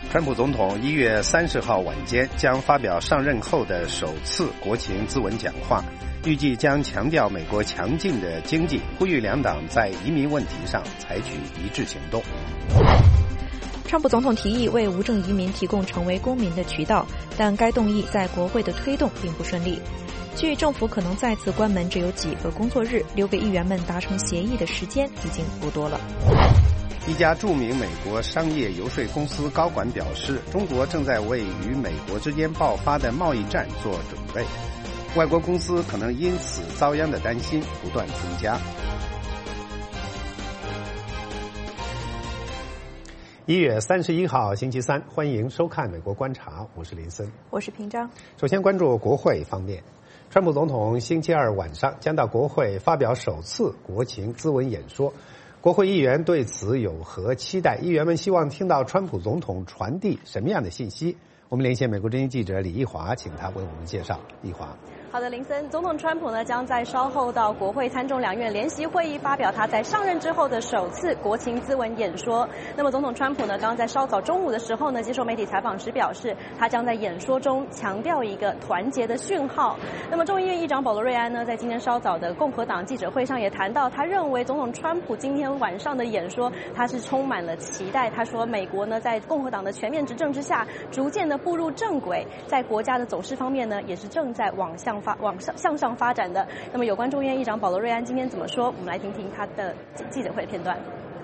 川普总统1月30号晚间将发表上任后的首次国情咨文讲话，预计将强调美国强劲的经济，呼吁两党在移民问题上采取一致行动。 川普总统提议为无证移民提供成为公民的渠道，但该动议在国会的推动并不顺利。距政府可能再次关门只有几个工作日，留给议员们达成协议的时间已经不多了。 一家著名美国商业游说公司高管表示，中国正在为与美国之间爆发的贸易战做准备，外国公司可能因此遭殃的担心不断增加。1月31号星期三，欢迎收看《美国观察》，我是林森， 我是平章。 首先关注国会方面，川普总统星期二晚上将到国会发表首次国情咨文演说。国会议员对此有何期待？议员们希望听到川普总统传递什么样的信息？我们连线美国之音记者李义华，请他为我们介绍。义华。 好的，林森，总统川普呢将在稍后到国会参众两院联席会议发表他在上任之后的首次国情咨文演说。那么总统川普呢刚在稍早中午的时候呢接受媒体采访时表示，他将在演说中强调一个团结的讯号。那么众议院议长保罗·瑞安呢在今天稍早的共和党记者会上也谈到，他认为总统川普今天晚上的演说他是充满了期待。他说美国呢在共和党的全面执政之下逐渐的步入正轨，在国家的走势方面呢也是正在向上发展的。那么有关众议院议长保罗·瑞安今天怎么说，我们来听听他的记者会片段。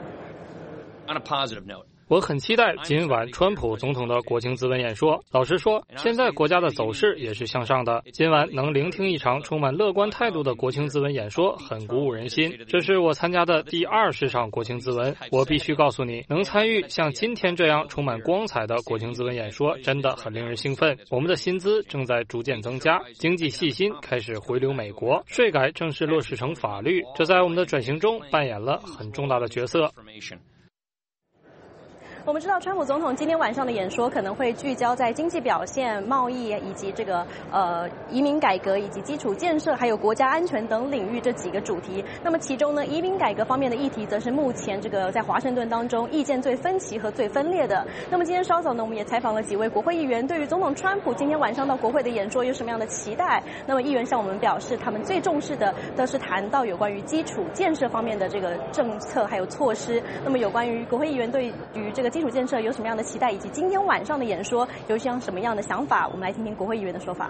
On a positive note, 我很期待今晚川普总统的国情咨文演说。老实说，现在国家的走势也是向上的。今晚能聆听一场充满乐观态度的国情咨文演说，很鼓舞人心。这是我参加的第20场国情咨文，我必须告诉你，能参与像今天这样充满光彩的国情咨文演说，真的很令人兴奋。我们的薪资正在逐渐增加，经济细薪开始回流美国，税改正式落实成法律，这在我们的转型中扮演了很重大的角色。 我们知道，川普总统今天晚上的演说可能会聚焦在经济表现、贸易以及这个移民改革以及基础建设，还有国家安全等领域这几个主题。那么其中呢，移民改革方面的议题，则是目前这个在华盛顿当中意见最分歧和最分裂的。那么今天稍早呢，我们也采访了几位国会议员，对于总统川普今天晚上到国会的演说有什么样的期待？那么议员向我们表示，他们最重视的都是谈到有关于基础建设方面的这个政策还有措施。那么有关于国会议员对于这个基础建设有什么样的期待，以及今天晚上的演说有什么样的想法，我们来听听国会议员的说法。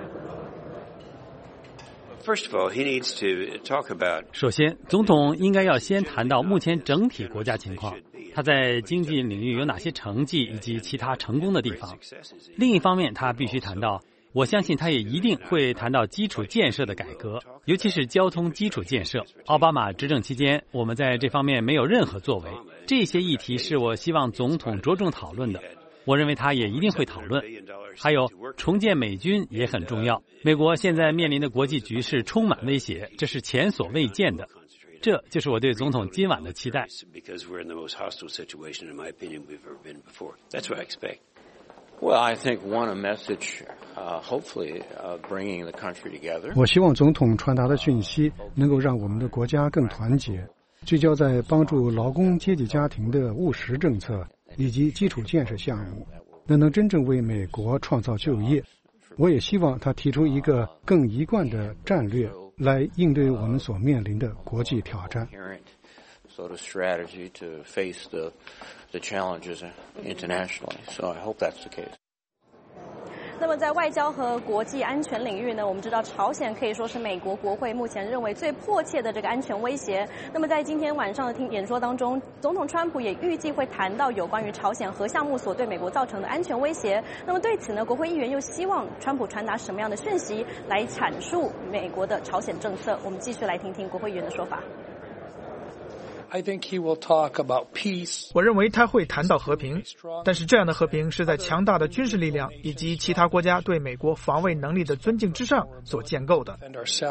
首先，总统应该要先谈到目前整体国家情况，他在经济领域有哪些成绩以及其他成功的地方。另一方面，他必须谈到，我相信他也一定会谈到基础建设的改革，尤其是交通基础建设。奥巴马执政期间，我们在这方面没有任何作为，这些议题是我希望总统着重讨论的，我认为他也一定会讨论。还有重建美军也很重要，美国现在面临的国际局势充满威胁，这是前所未见的。这就是我对总统今晚的期待。 我希望总统传达的讯息能够让我们的国家更团结，聚焦在帮助劳工阶级家庭的务实政策以及基础建设项目，能真正为美国创造就业。我也希望他提出一个更一贯的战略来应对我们所面临的国际挑战。 那么在外交和国际安全领域呢，我们知道朝鲜可以说是美国国会目前认为最迫切的这个安全威胁。那么在今天晚上的演说当中，总统川普也预计会谈到有关于朝鲜核项目所对美国造成的安全威胁。那么对此呢，国会议员又希望川普传达什么样的讯息来阐述美国的朝鲜政策？我们继续来听听国会议员的说法。 我认为他会谈到和平，但是这样的和平是在强大的军事力量以及其他国家对美国防卫能力的尊敬之上所建构的。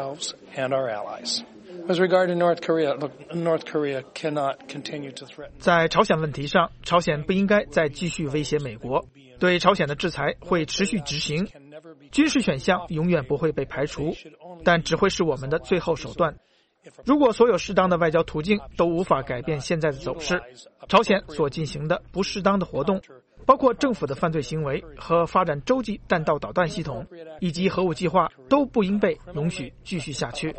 在朝鲜问题上，朝鲜不应该再继续威胁美国，对朝鲜的制裁会持续执行，军事选项永远不会被排除，但只会是我们的最后手段。如果所有适当的外交途径都无法改变现在的走势，朝鲜所进行的不适当的活动包括政府的犯罪行为和发展洲际弹道导弹系统以及核武计划都不应被容许继续下去。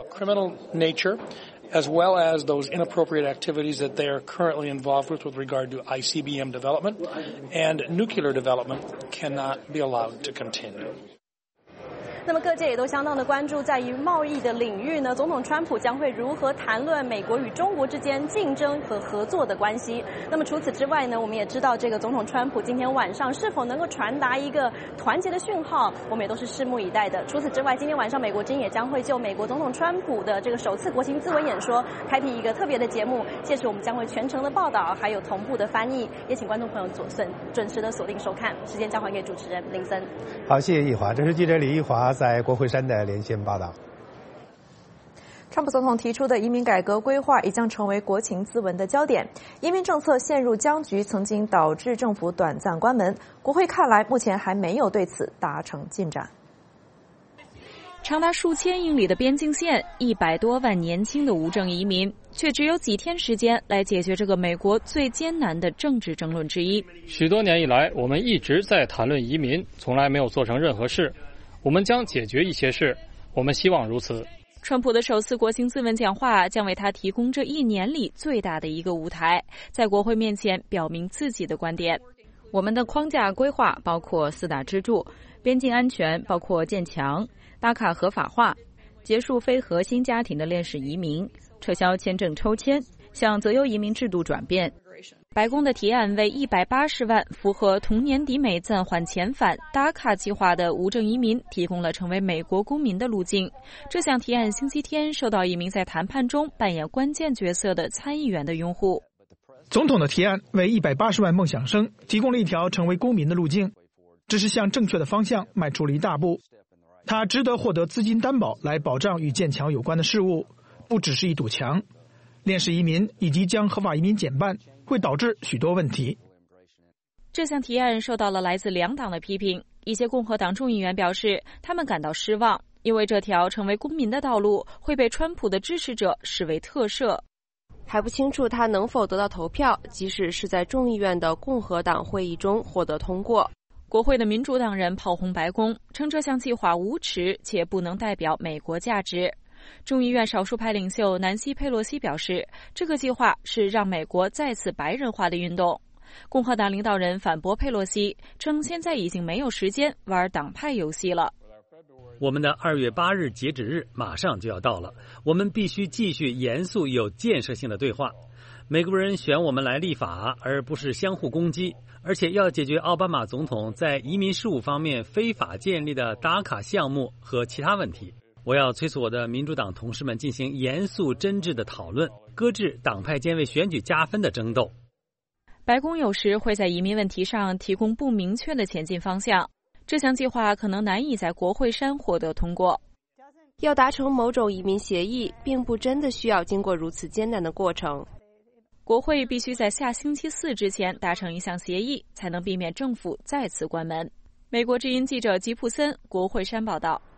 As well as those inappropriate activities that they are currently involved with regard to ICBM development and nuclear development cannot be allowed to continue. 那么各界也都相当的关注，在于贸易的领域呢，总统川普将会如何谈论美国与中国之间竞争和合作的关系。那么除此之外呢，我们也知道这个总统川普今天晚上是否能够传达一个团结的讯号，我们也都是拭目以待的。除此之外，今天晚上美国之音也将会就美国总统川普的这个首次国情咨文演说开辟一个特别的节目，届时我们将会全程的报道，还有同步的翻译，也请观众朋友准时的锁定收看。时间交还给主持人林森。 好，谢谢易华，这是记者李易华在国会山的连线报道。 川普总统提出的移民改革规划也将成为国情咨文的焦点。移民政策陷入僵局，曾经导致政府短暂关门。国会看来目前还没有对此达成进展。 长达数千英里的边境线，100多万年轻的无证移民，却只有几天时间来解决这个美国最艰难的政治争论之一。 许多年以来，我们一直在谈论移民，从来没有做成任何事。我们将解决一些事，我们希望如此。 川普的首次国情咨文讲话将为他提供这1年里最大的一个舞台，在国会面前表明自己的观点。我们的框架规划包括4大支柱：边境安全包括建墙、达卡合法化、结束非核心家庭的链式移民、撤销签证抽签、向择优移民制度转变。白宫的提案为180万符合同年底美暂缓遣返达卡计划的无证移民提供了成为美国公民的路径。这项提案星期天受到一名在谈判中扮演关键角色的参议员的拥护。 总统的提案为180万梦想生提供了一条成为公民的路径，这是向正确的方向迈出了一大步。他值得获得资金担保来保障与建墙有关的事务，不只是一堵墙。链式移民以及将合法移民减半会导致许多问题。 这项提案受到了来自2党的批评。一些共和党众议员表示，他们感到失望，因为这条成为公民的道路会被川普的支持者视为特赦。 还不清楚他能否得到投票，即使是在众议院的共和党会议中获得通过。 国会的民主党人炮轰白宫，称这项计划无耻且不能代表美国价值。众议院少数派领袖南希·佩洛西表示，这个计划是让美国再次白人化的运动。共和党领导人反驳佩洛西，称现在已经没有时间玩党派游戏了。 我们的2月8日截止日马上就要到了，我们必须继续严肃有建设性的对话。美国人选我们来立法，而不是相互攻击，而且要解决奥巴马总统在移民事务方面非法建立的达卡项目和其他问题。我要催促我的民主党同事们进行严肃真挚的讨论，搁置党派间为选举加分的争斗。 白宫有时会在移民问题上提供不明确的前进方向，这项计划可能难以在国会山获得通过。 要达成某种移民协议，并不真的需要经过如此艰难的过程。 国会必须在下星期4之前达成一项协议，才能避免政府再次关门。美国之音记者吉普森，国会山报道。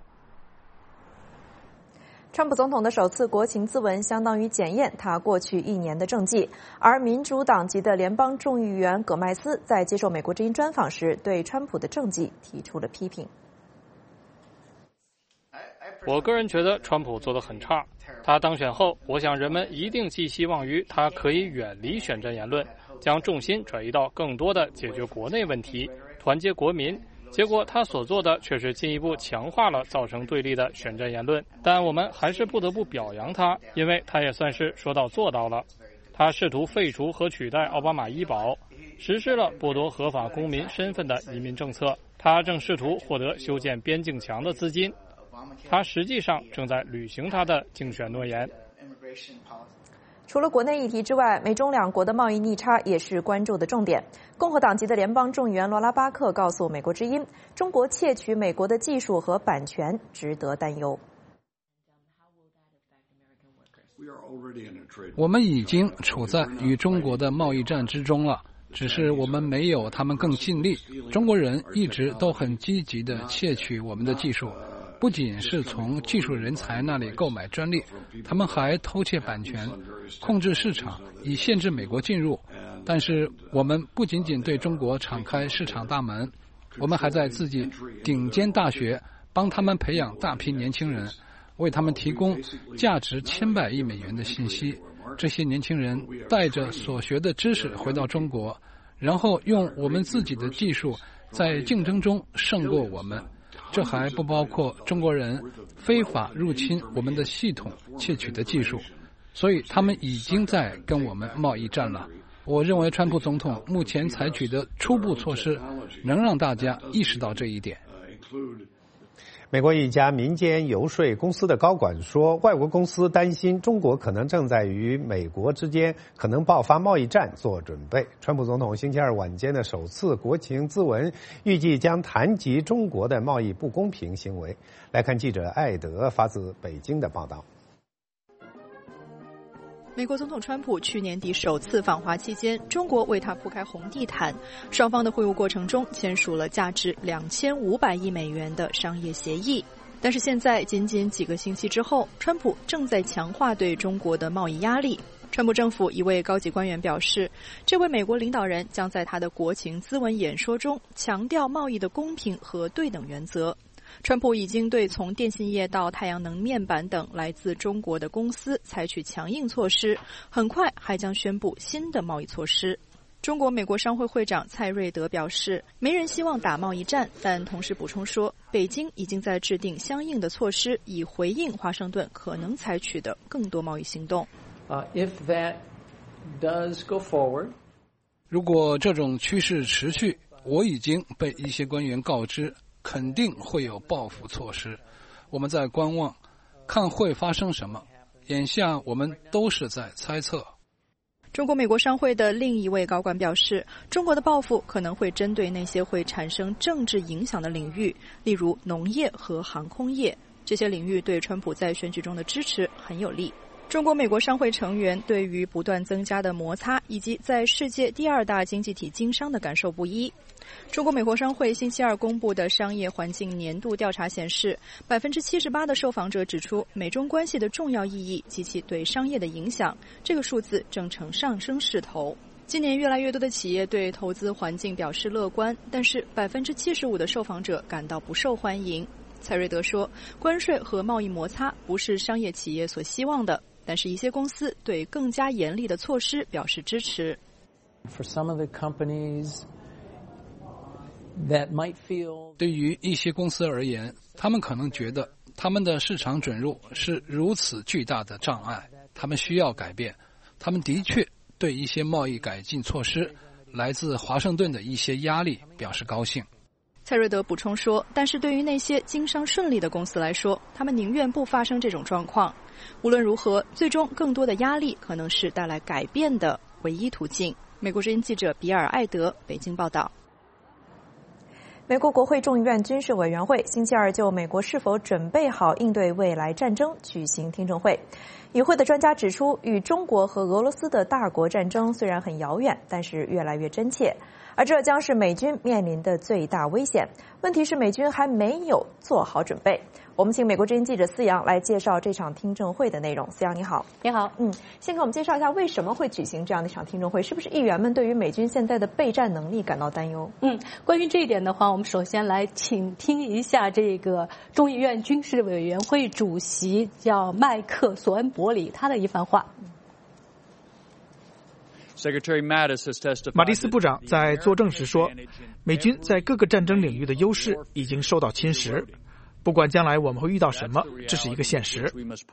川普总统的首次国情咨文相当于检验他过去1年的政绩，而民主党籍的联邦众议员葛麦斯在接受美国之音专访时，对川普的政绩提出了批评。 我个人觉得川普做得很差。他当选后，我想人们一定寄希望于他可以远离选战言论，将重心转移到更多的解决国内问题，团结国民。结果他所做的却是进一步强化了造成对立的选战言论，但我们还是不得不表扬他，因为他也算是说到做到了。他试图废除和取代奥巴马医保，实施了剥夺合法公民身份的移民政策。他正试图获得修建边境墙的资金，他实际上正在履行他的竞选诺言。 除了国内议题之外，美中2国的贸易逆差也是关注的重点。共和党籍的联邦众议员罗拉巴克告诉美国之音，中国窃取美国的技术和版权值得担忧。 我们已经处在与中国的贸易战之中了，只是我们没有他们更尽力。中国人一直都很积极地窃取我们的技术，不仅是从技术人才那里购买专利，他们还偷窃版权，控制市场，以限制美国进入。 但是我们不仅仅对中国敞开市场大门，我们还在自己顶尖大学帮他们培养大批年轻人，为他们提供价值千百亿美元的信息。这些年轻人带着所学的知识回到中国，然后用我们自己的技术在竞争中胜过我们。这还不包括中国人非法入侵我们的系统窃取的技术，所以他们已经在跟我们贸易战了。我认为川普总统目前采取的初步措施能让大家意识到这一点。 美国一家民间游说公司的高管说，外国公司担心中国可能正在与美国之间可能爆发贸易战做准备。川普总统星期二晚间的首次国情咨文预计将谈及中国的贸易不公平行为。来看记者艾德发自北京的报道。 美国总统川普去年底首次访华期间，中国为他铺开红地毯，双方的会晤过程中签署了价值2500亿美元的商业协议。但是现在仅仅几个星期之后，川普正在强化对中国的贸易压力。川普政府一位高级官员表示，这位美国领导人将在他的国情咨文演说中强调贸易的公平和对等原则。川普已经对从电信业到太阳能面板等来自中国的公司采取强硬措施，很快还将宣布新的贸易措施。中国美国商会会长蔡瑞德表示，没人希望打贸易战，但同时补充说，北京已经在制定相应的措施，以回应华盛顿可能采取的更多贸易行动。 If that does go forward， 如果这种趋势持续，我已经被一些官员告知，肯定会有报复措施。我们在观望，看会发生什么。眼下我们都是在猜测。 中国美国商会的另一位高管表示，中国的报复可能会针对那些会产生政治影响的领域，例如农业和航空业。这些领域对川普在选举中的支持很有利。中国美国商会成员对于不断增加的摩擦以及在世界第二大经济体经商的感受不一。中国美国商会星期二公布的商业环境年度调查显示，78%的受访者指出美中关系的重要意义及其对商业的影响，这个数字正呈上升势头。今年越来越多的企业对投资环境表示乐观，但是75%的受访者感到不受欢迎。蔡瑞德说，关税和贸易摩擦不是商业企业所希望的，但是一些公司对更加严厉的措施表示支持。 For some of the companies that might feel， 对于一些公司而言，他们可能觉得他们的市场准入是如此巨大的障碍，他们需要改变。他们的确对一些贸易改进措施来自华盛顿的一些压力表示高兴。 蔡瑞德补充说，但是对于那些经商顺利的公司来说，他们宁愿不发生这种状况。无论如何，最终更多的压力可能是带来改变的唯一途径。美国之音记者比尔·艾德北京报道。 美国国会众议院军事委员会星期二就美国是否准备好应对未来战争举行听证会。与会的专家指出，与中国和俄罗斯的大国战争虽然很遥远，但是越来越真切，而这将是美军面临的最大危险。问题是美军还没有做好准备。我们请美国之音记者思阳来介绍这场听证会的内容。思阳你好。 你好。 先给我们介绍一下为什么会举行这样的一场听证会，是不是议员们对于美军现在的备战能力感到担忧？ 关于这一点的话，我们首先来请听一下这个众议院军事委员会主席叫麦克索恩伯里他的一番话。 马蒂斯部长在作证时说，美军在各个战争领域的优势已经受到侵蚀，不管将来我们会遇到什么，这是一个现实。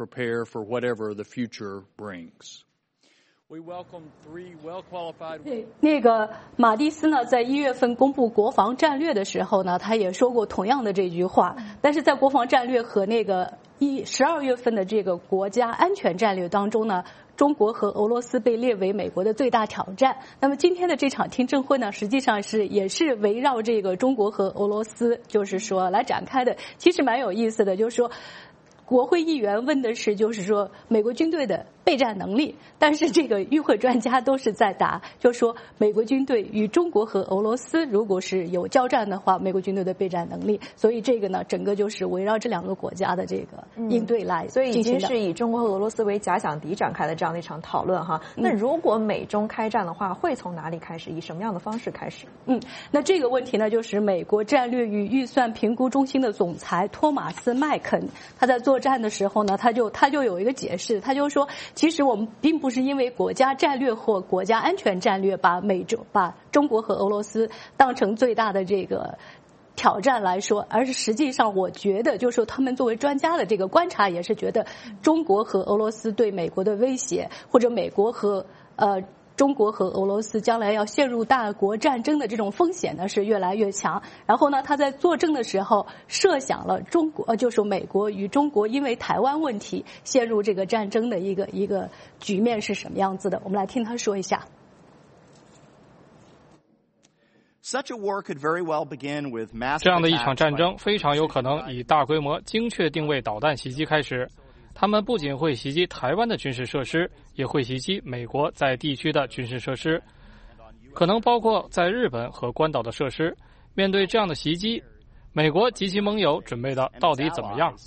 那个马蒂斯呢，在1月份公布国防战略的时候呢，他也说过同样的这句话。但是在国防战略和那个12月份的这个国家安全战略当中呢，中国和俄罗斯被列为美国的最大挑战。那么今天的这场听证会呢，实际上也是围绕这个中国和俄罗斯，就是说来展开的。其实蛮有意思的，就是说国会议员问的是，就是说美国军队的备战能力，但是这个与会专家都是在打，就是说美国军队与中国和俄罗斯如果是有交战的话，美国军队的备战能力，所以这个呢，整个就是围绕这两个国家的这个应对来所以已经进行的。 是以中国和俄罗斯为假想敌展开的这样的一场讨论哈。那如果美中开战的话，会从哪里开始？以什么样的方式开始？ 那这个问题呢，就是美国战略与预算评估中心的总裁托马斯麦肯，他在作战的时候呢，他就有一个解释，他就说，其实我们并不是因为国家战略或国家安全战略把中国和俄罗斯当成最大的这个挑战来说，而是实际上我觉得就是说他们作为专家的这个观察也是觉得中国和俄罗斯对美国的威胁，或者美国和中国和俄罗斯将来要陷入大国战争的这种风险呢是越来越强。然后呢，他在作证的时候设想了就是美国与中国因为台湾问题陷入这个战争的一个局面是什么样子的。我们来听他说一下。 这样的一场战争非常有可能以大规模精确定位导弹袭击开始。他们不仅会袭击台湾的军事设施，也会袭击美国在地区的军事设施，可能包括在日本和关岛的设施。面对这样的袭击，美国及其盟友准备的到底怎么样？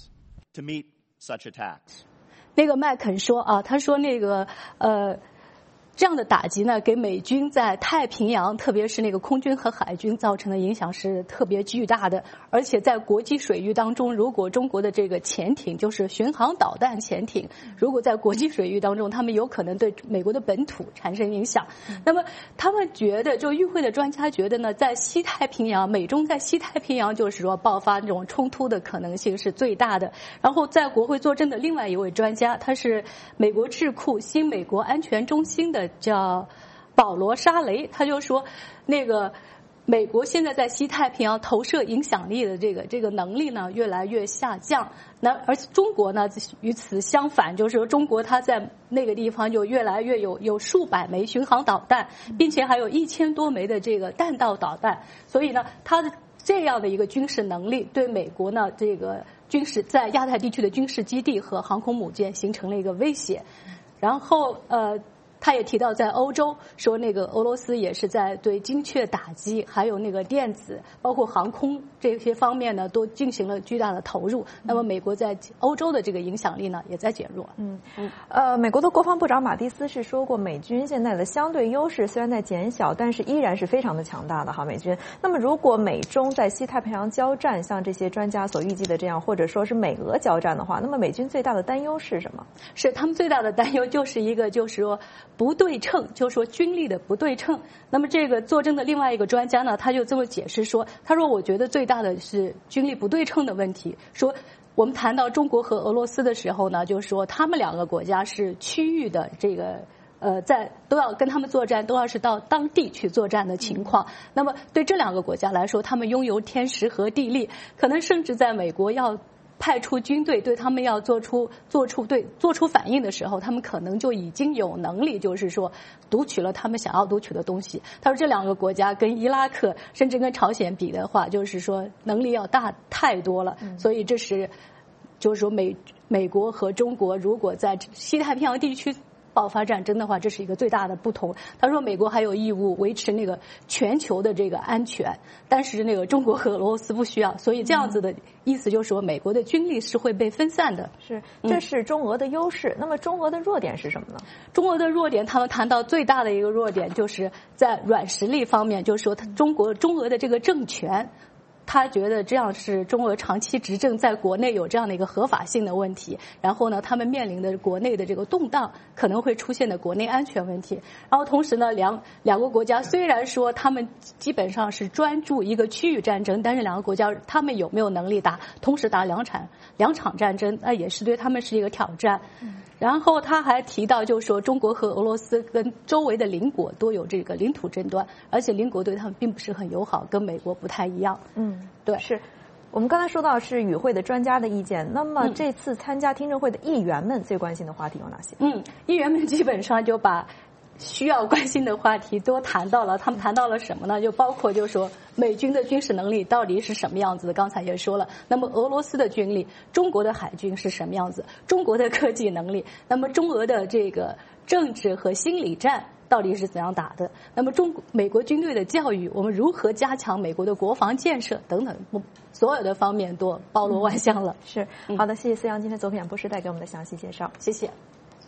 那个麦肯说啊，他说那个这样的打击呢，给美军在太平洋，特别是那个空军和海军造成的影响是特别巨大的。而且在国际水域当中，如果中国的这个潜艇，就是巡航导弹潜艇，如果在国际水域当中，他们有可能对美国的本土产生影响。那么他们觉得，就与会的专家觉得呢，在西太平洋，美中在西太平洋就是说爆发这种冲突的可能性是最大的。然后在国会作证的另外一位专家，他是美国智库新美国安全中心的叫保罗沙雷，他就说那个美国现在在西太平洋投射影响力的这个能力呢越来越下降。那而中国呢与此相反，就是说中国它在那个地方就越来越有数百枚巡航导弹，并且还有1000多枚的这个弹道导弹。所以呢，它的这样的一个军事能力对美国呢这个军事在亚太地区的军事基地和航空母舰形成了一个威胁。然后他也提到在欧洲说那个俄罗斯也是在对精确打击还有那个电子包括航空这些方面呢都进行了巨大的投入。那么美国在欧洲的这个影响力呢也在减弱。 美国的国防部长马蒂斯是说过，美军现在的相对优势虽然在减小，但是依然是非常的强大的哈美军。那么如果美中在西太平洋交战，像这些专家所预计的这样，或者说是美俄交战的话，那么美军最大的担忧是什么？ 是他们最大的担忧就是一个就是说不对称，就是说军力的不对称。那么这个作证的另外一个专家呢，他就这么解释说，他说我觉得最大的是军力不对称的问题。说我们谈到中国和俄罗斯的时候呢，就是说他们两个国家是区域的这个都要跟他们作战，都要是到当地去作战的情况。那么对这两个国家来说，他们拥有天时和地利，可能甚至在美国要派出军队对他们要做出反应的时候，他们可能就已经有能力，就是说读取了他们想要读取的东西。他说这两个国家跟伊拉克甚至跟朝鲜比的话，就是说能力要大太多了。所以这是就是说美国和中国如果在西太平洋地区爆发战争的话，这是一个最大的不同。他说美国还有义务维持那个全球的这个安全，但是那个中国和俄罗斯不需要。所以这样子的意思就是说美国的军力是会被分散的。 是，这是中俄的优势。那么中俄的弱点是什么呢？ 中俄的弱点，他们谈到最大的一个弱点就是在软实力方面，就是说中俄的这个政权，他觉得这样是中俄长期执政在国内有这样的一个合法性的问题。然后呢，他们面临的国内的这个动荡可能会出现的国内安全问题。然后同时呢，两个国家虽然说他们基本上是专注一个区域战争，但是两个国家他们有没有能力同时打两场战争，那也是对他们是一个挑战。然后他还提到，就是说中国和俄罗斯跟周围的邻国都有这个领土争端，而且邻国对他们并不是很友好，跟美国不太一样。对， 是。我们刚才说到是与会的专家的意见，那么这次参加听证会的议员们最关心的话题有哪些？ 议员们基本上就把需要关心的话题都谈到了。他们谈到了什么呢？就包括就是说美军的军事能力到底是什么样子的，刚才也说了。那么俄罗斯的军力，中国的海军是什么样子？中国的科技能力，那么中俄的这个政治和心理战到底是怎样打的？那么美国军队的教育，我们如何加强美国的国防建设等等，所有的方面都包罗万象了。 是，好的，谢谢思阳今天走访博士带给我们的详细介绍， 谢谢。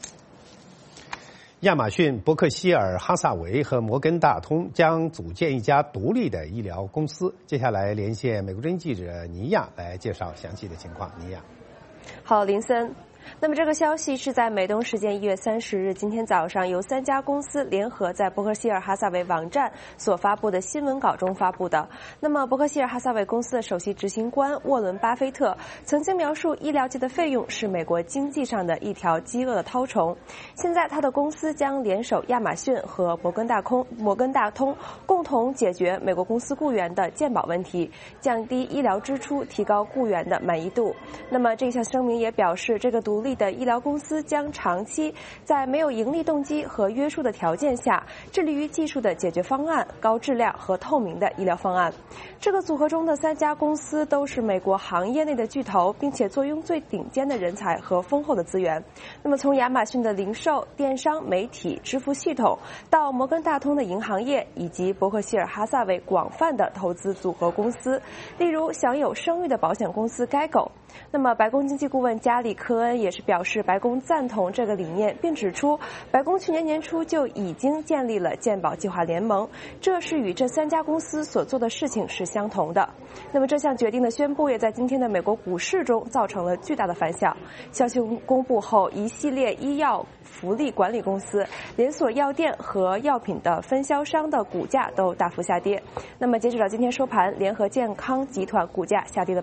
亚马逊、伯克希尔哈撒韦和摩根大通将组建一家独立的医疗公司。接下来连线美国之音记者尼亚来介绍详细的情况。尼亚， 好，林森。那么这个消息是在美东时间1月30日今天早上由3家公司联合在伯克希尔哈撒韦网站所发布的新闻稿中发布的。那么伯克希尔哈撒韦公司的首席执行官沃伦·巴菲特曾经描述医疗界的费用是美国经济上的一条饥饿的绦虫。现在他的公司将联手亚马逊和摩根大通共同解决美国公司雇员的健保问题，降低医疗支出，提高雇员的满意度。那么这项声明也表示，这个独立的医疗公司将长期在没有盈利动机和约束的条件下，致力于技术的解决方案、高质量和透明的医疗方案。这个组合中的3家公司都是美国行业内的巨头，并且坐拥最顶尖的人才和丰厚的资源。那么从亚马逊的零售、电商、媒体、支付系统，到摩根大通的银行业，以及伯克希尔哈撒韦广泛的投资组合公司，例如享有声誉的保险公司该狗。那么白宫经济顾问加里科恩也是表示，白宫赞同这个理念，并指出白宫去年年初就已经建立了健保计划联盟，这是与这3家公司所做的事情是相同的。那么这项决定的宣布也在今天的美国股市中造成了巨大的反响。消息公布后，一系列医药福利管理公司、连锁药店和药品的分销商的股价都大幅下跌。那么截止到今天收盘，联合健康集团股价下跌了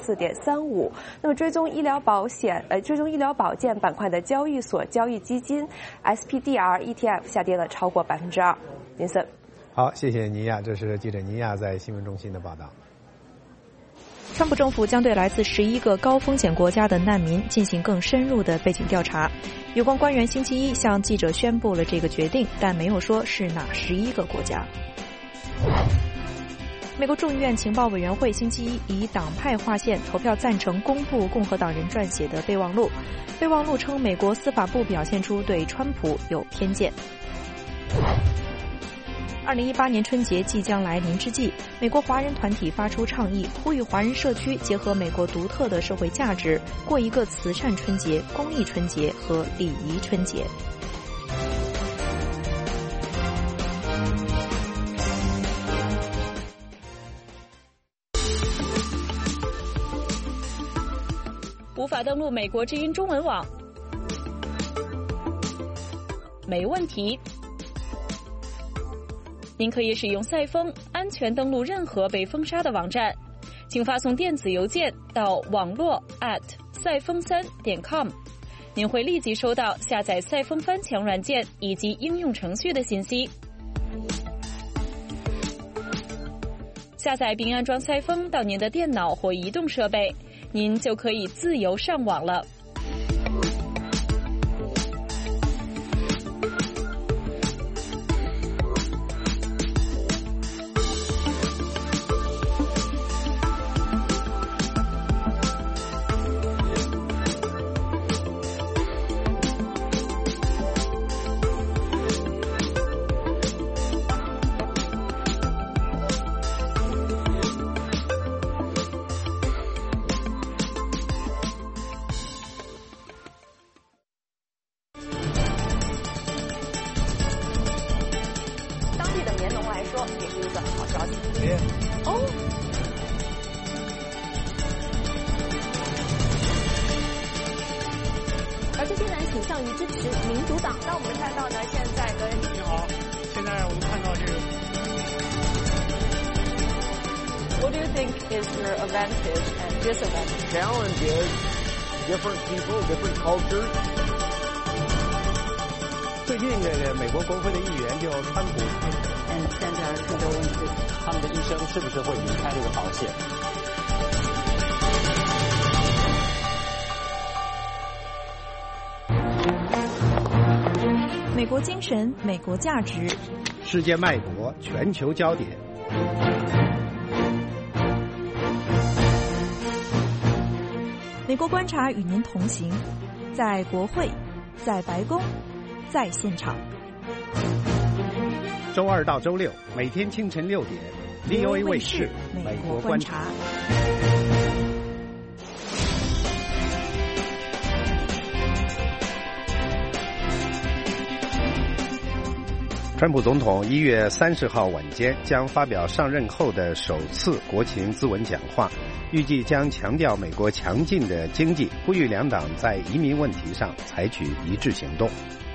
4.35%。那么追踪医疗保健板块的交易所交易基金 SPDR ETF 下跌了超过2%。林森， 好，谢谢尼亚，这是记者尼亚在新闻中心的报道。 川普政府将对来自11个高风险国家的难民进行更深入的背景调查。有关官员星期一向记者宣布了这个决定，但没有说是哪11个国家。美国众议院情报委员会星期一以党派划线投票赞成公布共和党人撰写的备忘录。备忘录称，美国司法部表现出对川普有偏见。2018年春节即将来临之际，美国华人团体发出倡议，呼吁华人社区结合美国独特的社会价值，过一个慈善春节、公益春节和礼仪春节。 无法登录美国之音中文网？没问题。您可以使用赛风安全登录任何被封杀的网站，请发送电子邮件到网络@赛风3.com，您会立即收到下载赛风翻墙软件以及应用程序的信息。下载并安装赛风到您的电脑或移动设备，您就可以自由上网了。 What do you think is your advantage and disadvantage? Challenge is different people, different cultures. 最近这个美国国会的议员就川普， 现在更多问题，他们的医生是不是会离开这个保险？ 美国精神，美国价值， 世界脉搏，全球焦点。 美国观察与您同行，在国会，在白宫，在现场。 周二到周六，每天清晨6点 ，VOA 卫视《美国观察》。川普总统1月30号晚间将发表上任后的首次国情咨文讲话，预计将强调美国强劲的经济，呼吁两党在移民问题上采取一致行动。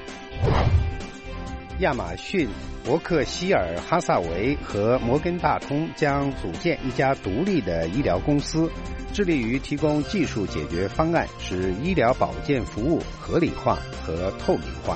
亚马逊、伯克希尔哈萨维和摩根大通将组建一家独立的医疗公司，致力于提供技术解决方案，使医疗保健服务合理化和透明化。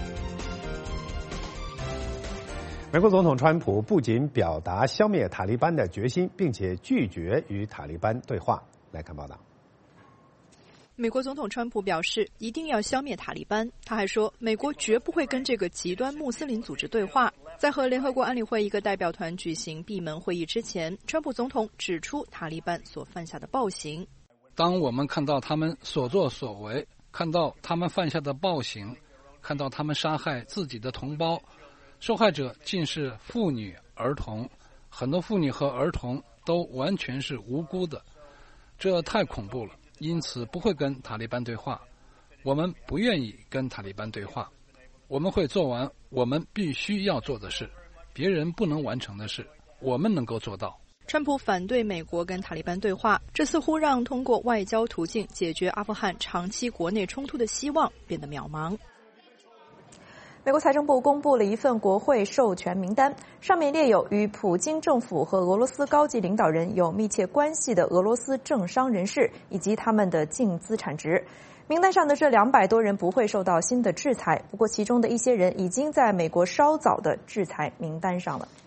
美国总统川普不仅表达消灭塔利班的决心，并且拒绝与塔利班对话。来看报道。 美国总统川普表示一定要消灭塔利班，他还说美国绝不会跟这个极端穆斯林组织对话。在和联合国安理会一个代表团举行闭门会议之前，川普总统指出塔利班所犯下的暴行。 当我们看到他们所作所为，看到他们犯下的暴行，看到他们杀害自己的同胞，受害者竟是妇女、儿童，很多妇女和儿童都完全是无辜的，这太恐怖了。因此不会跟塔利班对话，我们不愿意跟塔利班对话，我们会做完我们必须要做的事，别人不能完成的事，我们能够做到。 川普反对美国跟塔利班对话，这似乎让通过外交途径解决阿富汗长期国内冲突的希望变得渺茫。 美国财政部公布了一份国会授权名单，上面列有与普京政府和俄罗斯高级领导人有密切关系的俄罗斯政商人士以及他们的净资产值。名单上的这200多人不会受到新的制裁，不过其中的一些人已经在美国稍早的制裁名单上了。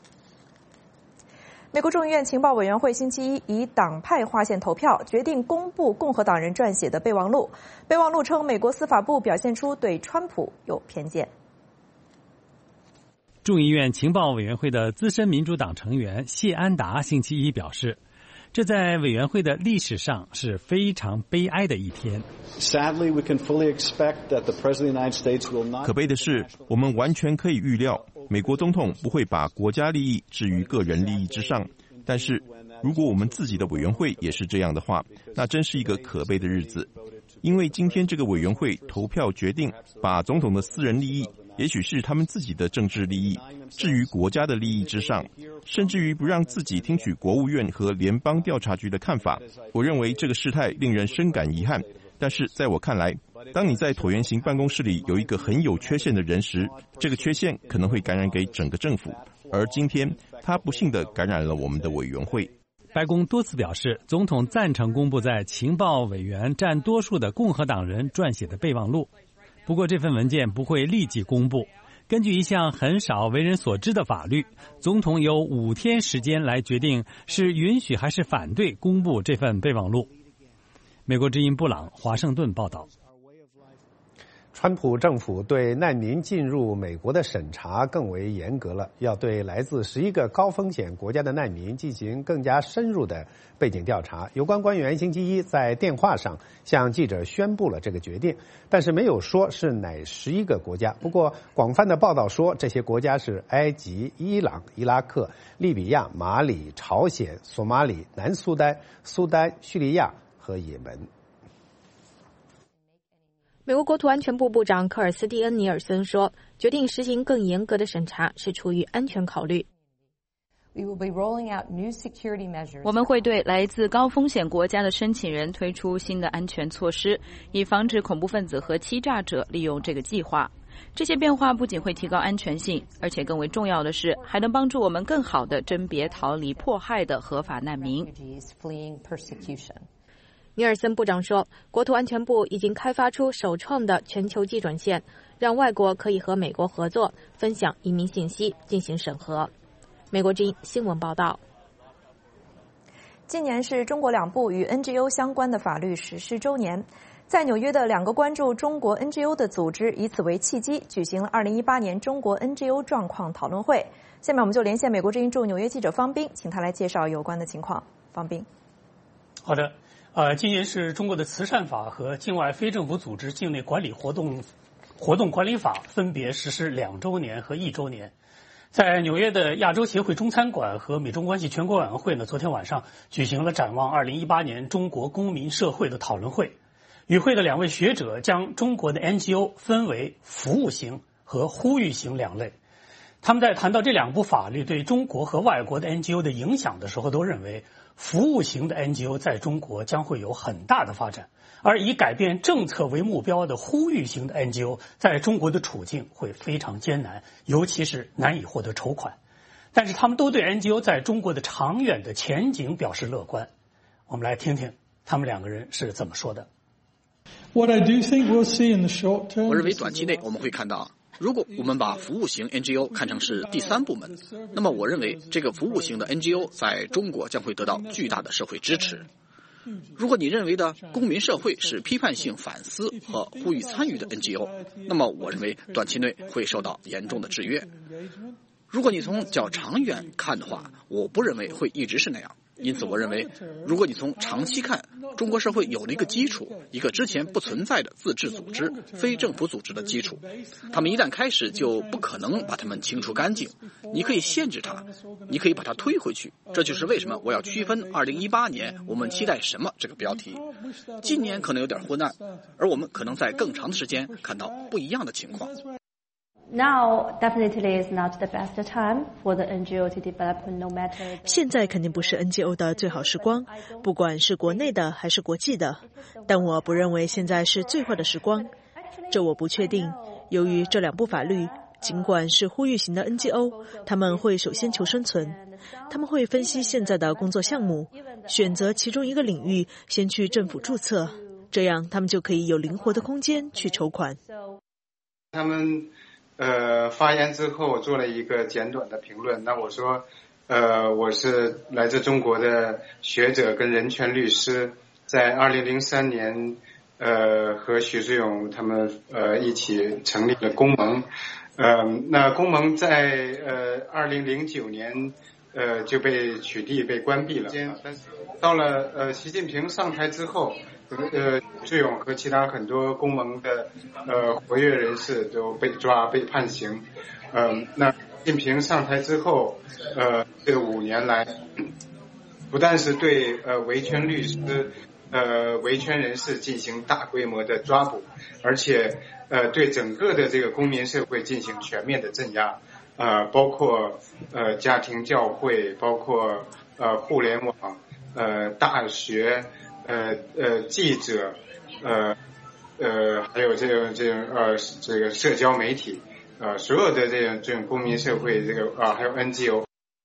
美国众议院情报委员会星期一以党派划线投票决定公布共和党人撰写的备忘录。备忘录称，美国司法部表现出对川普有偏见。 众议院情报委员会的资深民主党成员谢安达星期一表示，这在委员会的历史上是非常悲哀的一天。 可悲的是，我们完全可以预料，美国总统不会把国家利益置于个人利益之上。但是，如果我们自己的委员会也是这样的话，那真是一个可悲的日子。因为今天这个委员会投票决定把总统的私人利益，也许是他们自己的政治利益，置于国家的利益之上，甚至于不让自己听取国务院和联邦调查局的看法。我认为这个事态令人深感遗憾，但是在我看来，当你在椭圆形办公室里有一个很有缺陷的人时，这个缺陷可能会感染给整个政府，而今天他不幸地感染了我们的委员会。 白宫多次表示，总统赞成公布在情报委员占多数的共和党人撰写的备忘录。不过这份文件不会立即公布。根据一项很少为人所知的法律，总统有5天时间来决定是允许还是反对公布这份备忘录。美国之音布朗华盛顿报道。 川普政府对难民进入美国的审查更为严格了，要对来自11个高风险国家的难民进行更加深入的背景调查。有关官员星期一在电话上向记者宣布了这个决定，但是没有说是哪11个国家。不过广泛的报道说，这些国家是埃及、伊朗、伊拉克、利比亚、马里、朝鲜、索马里、南苏丹、苏丹、叙利亚和也门。 美国国土安全部部长科尔斯蒂恩·尼尔森说，决定实行更严格的审查是出于安全考虑。 我们会对来自高风险国家的申请人推出新的安全措施，以防止恐怖分子和欺诈者利用这个计划。这些变化不仅会提高安全性，而且更为重要的是，还能帮助我们更好地甄别逃离迫害的合法难民。 尼尔森部长说，国土安全部已经开发出首创的全球基准线，让外国可以和美国合作，分享移民信息，进行审核。美国之音新闻报道。 今年是中国两部与 NGO 相关的法律实施周年。 在纽约的2个关注中国 NGO 的组织以此为契机，举行了2018年中国 NGO 状况讨论会。下面我们就连线美国之音驻纽约记者方斌，请他来介绍有关的情况。方斌， 好的，今年是中国的慈善法和境外非政府组织境内管理活动管理法分别实施2周年和1周年。在纽约的亚洲协会中餐馆和美中关系全国委员会呢，昨天晚上举行了展望2018年中国公民社会的讨论会。与会的2位学者将中国的 NGO 分为服务型和呼吁型2类。他们在谈到这2部法律对中国和外国的 NGO 的影响的时候，都认为服务型的 NGO 在中国将会有很大的发展，而以改变政策为目标的呼吁型的 NGO 在中国的处境会非常艰难，尤其是难以获得筹款。但是他们都对 NGO 在中国的长远的前景表示乐观。我们来听听他们2个人是怎么说的。 我认为短期内我们会看到，如果我们把服务型 NGO 看成是第3部门，那么我认为这个服务型的 NGO 在中国将会得到巨大的社会支持。如果你认为的公民社会是批判性反思和呼吁参与的 NGO， 那么我认为短期内会受到严重的制约。如果你从较长远看的话，我不认为会一直是那样。因此我认为，如果你从长期看，中国社会有了一个基础，一个之前不存在的自治组织、非政府组织的基础，他们一旦开始就不可能把它们清除干净。你可以限制它，你可以把它推回去。这就是为什么我要区分2018年我们期待什么这个标题。今年可能有点昏暗，而我们可能在更长的时间看到不一样的情况。 Now definitely is not the best time for the NGO to develop, no matter. 现在肯定不是 NGO 的最好时光，不管是国内的还是国际的。但我不认为现在是最坏的时光，这我不确定。由于这2部法律，尽管是呼吁型的 NGO， 他们会首先求生存，他们会分析现在的工作项目，选择其中一个领域先去政府注册，这样他们就可以有灵活的空间去筹款。 他们发言之后做了一个简短的评论。那我说，我是来自中国的学者跟人权律师，在2003年，和徐志勇他们一起成立了公盟。那公盟在2009年就被取缔被关闭了。但是到了习近平上台之后，志勇和其他很多公盟的活跃人士都被抓被判刑。那习近平上台之后，这5年来，不但是对维权律师、维权人士进行大规模的抓捕，而且对整个的这个公民社会进行全面的镇压，包括家庭教会，包括互联网、大学、记者，还有这个社交媒体，所有的这种公民社会，还有 NGO。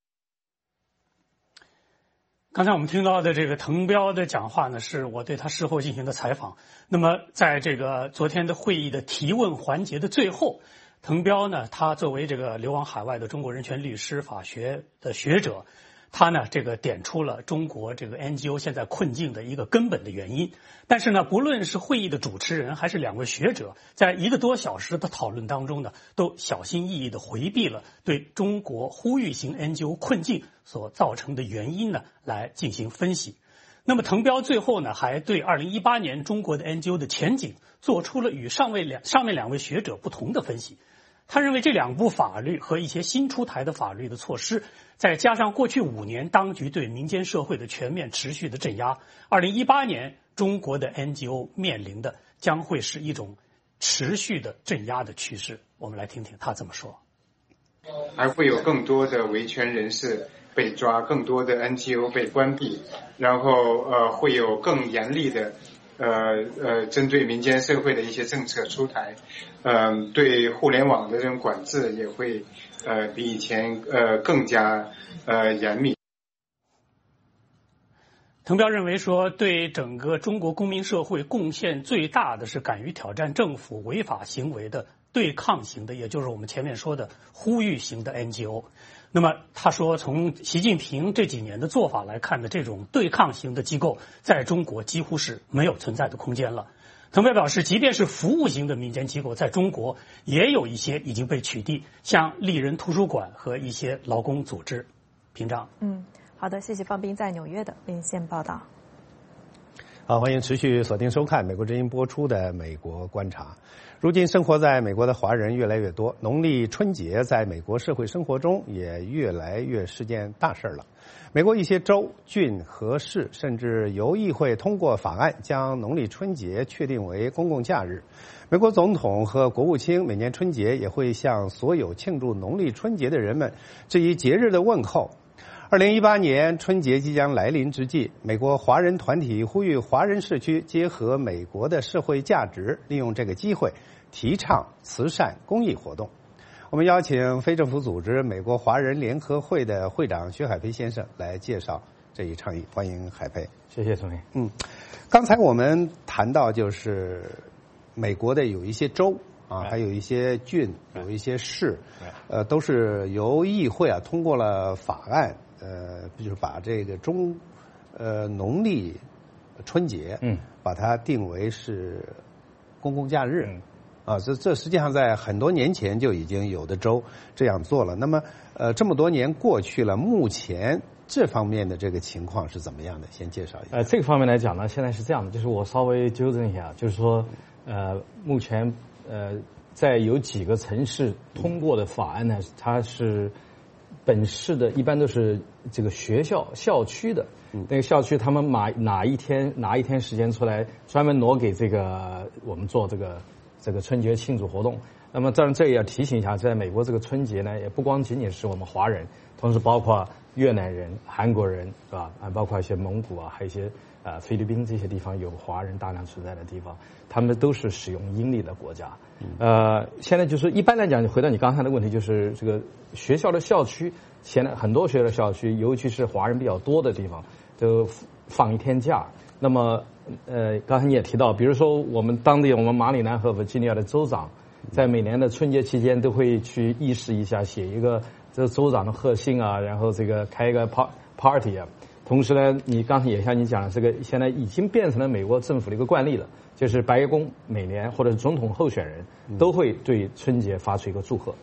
刚才我们听到的这个滕彪的讲话呢，是我对他事后进行的采访。那么在这个昨天的会议的提问环节的最后，滕彪呢，他作为这个流亡海外的中国人权律师、法学的学者，他呢这个点出了中国这个 NGO 现在困境的一个根本的原因。但是呢，不论是会议的主持人还是2位学者，在1个多小时的讨论当中呢，都小心翼翼地回避了对中国呼吁型 NGO 困境所造成的原因呢来进行分析。那么滕彪最后呢，还对2018年中国的 NGO 的前景做出了与上面2位学者不同的分析。他认为这2部法律和一些新出台的法律的措施，再加上过去5年当局对民间社会的全面持续的镇压，2018年中国的 NGO 面临的将会是一种持续的镇压的趋势。我们来听听他怎么说。 还会有更多的维权人士被抓，更多的 NGO 被关闭，然后会有更严厉的针对民间社会的一些政策出台，对互联网的这种管制也会比以前更加严密。 滕彪认为说，对整个中国公民社会贡献最大的是敢于挑战政府违法行为的对抗型的，也就是我们前面说的呼吁型的 NGO。那么他说，从习近平这几年的做法来看呢，这种对抗型的机构在中国几乎是没有存在的空间了。 滕彪表示，即便是服务型的民间机构，在中国也有一些已经被取缔，像丽人图书馆和一些劳工组织。屏障。 好的，谢谢方斌在纽约的连线报道。 好，欢迎持续锁定收看美国之音播出的《美国观察》。如今生活在美国的华人越来越多，农历春节在美国社会生活中也越来越是件大事了。美国一些州、郡和市甚至由议会通过法案，将农历春节确定为公共假日。美国总统和国务卿每年春节也会向所有庆祝农历春节的人们致以节日的问候。2018年春节即将来临之际，美国华人团体呼吁华人社区结合美国的社会价值，利用这个机会提倡慈善公益活动。我们邀请非政府组织美国华人联合会的会长薛海培先生来介绍这一倡议。欢迎海培。 谢谢陈毅。 刚才我们谈到就是美国的有一些州啊，还有一些郡，有一些市，都是由议会通过了法案，就是把这个农历春节，把它定为是公共假日。这实际上在很多年前就已经有的州这样做了。那么，这么多年过去了，目前这方面的这个情况是怎么样的？先介绍一下。 这个方面来讲呢，现在是这样的，就是我稍微纠正一下，就是说，目前在有几个城市通过的法案呢，它是本市的，一般都是这个学校校区的，那个校区他们哪一天时间出来，专门挪给这个我们做这个春节庆祝活动。那么当然这也要提醒一下，在美国这个春节呢，也不光仅仅是我们华人，同时包括越南人、韩国人，是吧？包括一些蒙古还有一些菲律宾这些地方有华人大量存在的地方，他们都是使用阴历的国家。现在就是一般来讲，回到你刚才的问题，就是这个学校的校区，现在很多学校的校区，尤其是华人比较多的地方，都放一天假。那么刚才你也提到，比如说我们马里兰和弗吉尼亚的州长，在每年的春节期间都会去议事一下，写一个这个州长的贺信啊，然后这个开一个 party 啊。同时呢，你刚才也像你讲的，这个现在已经变成了美国政府的一个惯例了，就是白宫每年或者总统候选人都会对春节发出一个祝贺。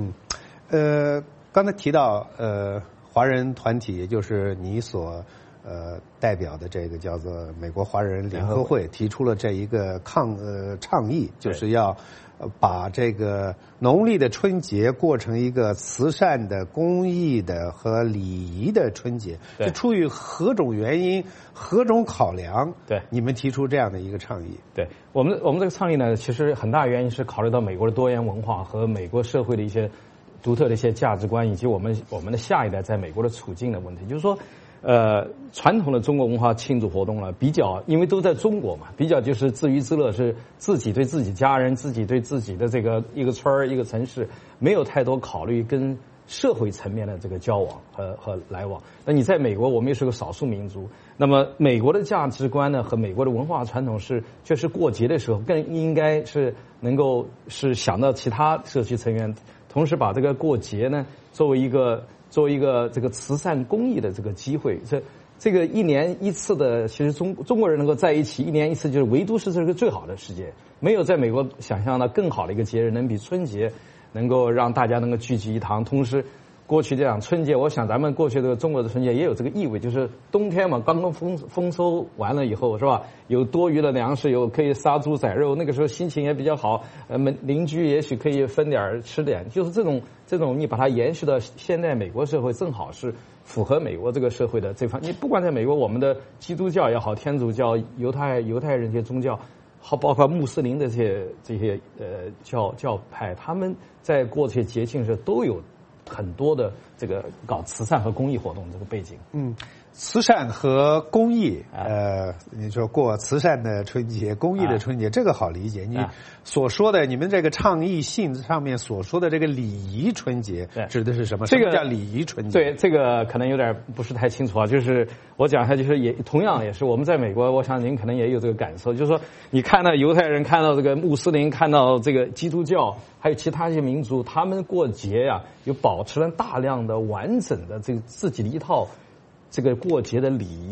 刚才提到华人团体，也就是你所代表的这个叫做美国华人联合会，提出了这一个倡议，就是要把这个农历的春节过成一个慈善的、公益的和礼仪的春节。是出于何种原因、何种考量？ 对， 你们提出这样的一个倡议。 对，我们这个倡议呢，其实很大原因是考虑到美国的多元文化和美国社会的一些独特的一些价值观，以及我们的下一代在美国的处境的问题。就是说，传统的中国文化庆祝活动呢，比较因为都在中国嘛，比较就是自娱自乐，是自己对自己家人、自己对自己的这个一个村儿、一个城市，没有太多考虑跟社会层面的这个交往和来往。那你在美国，我们也是个少数民族，那么美国的价值观呢和美国的文化传统确实过节的时候更应该是能够是想到其他社区成员，同时把这个过节呢作为一个这个慈善公益的这个机会。这个一年一次的，其实中国人能够在一起一年一次，就是唯独是这个最好的时节，没有在美国想象的更好的一个节日能比春节能够让大家能够聚集一堂。同时过去这样春节，我想咱们过去的中国的春节也有这个意味，就是冬天嘛，刚刚丰收完了以后，是吧？有多余的粮食，有可以杀猪宰肉，那个时候心情也比较好。邻居也许可以分点吃点，就是这种你把它延续到现在美国社会，正好是符合美国这个社会的这方。你不管在美国，我们的基督教也好，天主教、犹太人这些宗教，好包括穆斯林的这些教派，他们在过这些节庆时都有很多的这个搞慈善和公益活动这个背景。 慈善和公益，你说过慈善的春节、公益的春节，这个好理解。你所说的，你们这个倡议信上面所说的这个礼仪春节，指的是什么？什么叫礼仪春节？ 对，这个可能有点不是太清楚啊。就是我讲一下，就是也同样也是我们在美国，我想您可能也有这个感受，就是说你看到犹太人，看到这个穆斯林，看到这个基督教，还有其他一些民族，他们过节呀，有保持了大量的完整的这个自己的一套这个过节的礼仪